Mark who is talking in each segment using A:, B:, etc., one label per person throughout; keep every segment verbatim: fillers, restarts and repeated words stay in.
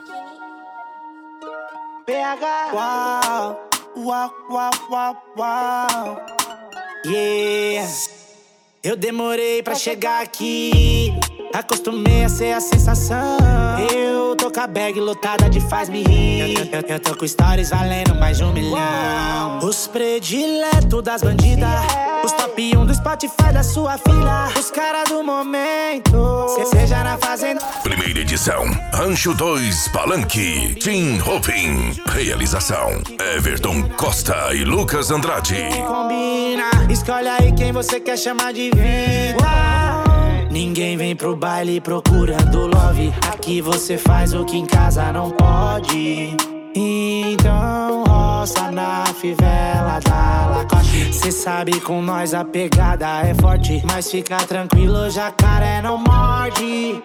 A: B H.
B: Uau, uau, uau, uau, uau. Yeah. Eu demorei pra chegar aqui, acostumei a ser a sensação. Eu tô com a bag lotada de faz-me rir. Eu, eu, eu tô com stories valendo mais de um milhão. Os prediletos das bandidas, os top um do Spotify da sua filha, os caras do momento, seja na fazenda.
C: Primeira edição, Rancho dois Palanque, Team Hoping. Realização, Everton Costa e Lucas Andrade.
B: Combina, escolhe aí quem você quer chamar de vida. Ninguém vem pro baile procurando love. Aqui você faz o que em casa não pode. Então roça na fivela da Lacoste. Cê sabe com nós a pegada é forte, mas fica tranquilo, jacaré não morde.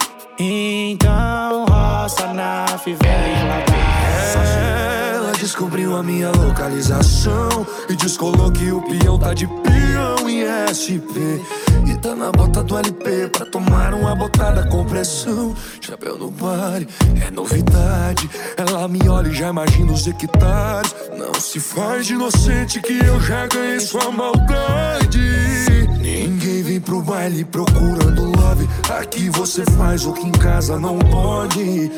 B: Então roça na fivela da Lacoste.
D: Ela descobriu a minha localização e descolou que o peão tá de peão em S P. E tá na bota do L P pra tomar uma botada com pressão. Chapéu no baile, é novidade. Ela me olha e já imagina os hectares. Não se faz de inocente que eu já ganhei sua maldade. Ninguém vem pro baile procurando love. Aqui você faz o que em casa não pode.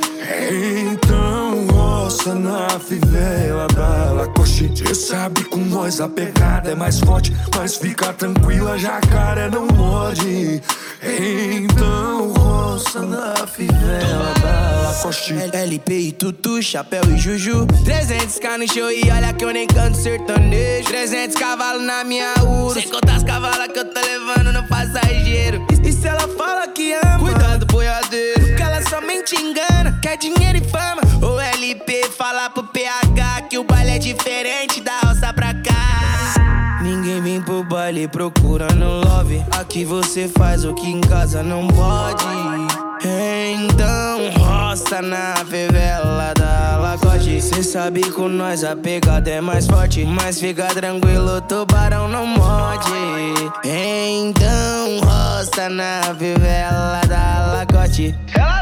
D: Então roça na fivela da Lacoste. Cê sabe com nós a pegada é mais forte, mas fica tranquila, jacaré não morde. Então roça na fivela da Lacoste.
E: L P e Tutu, chapéu e Juju. trezentos k no show e olha que eu nem canto sertanejo. trezentos cavalos na minha Urus, sem contar as cavalas que eu tô levando no passageiro. E, e se ela fala que ama, cuidado boiadeiro, que ela somente engana, quer dinheiro e fama. O L P fala pro P H que o baile é diferente da roça pra cá. Ninguém vem pro baile procurando love. Aqui você faz o que em casa não pode. Então roça na fivela da Lacoste. Cê sabe com nós a pegada é mais forte, mas fica tranquilo, tubarão não morde. Então roça na fivela da Lacoste.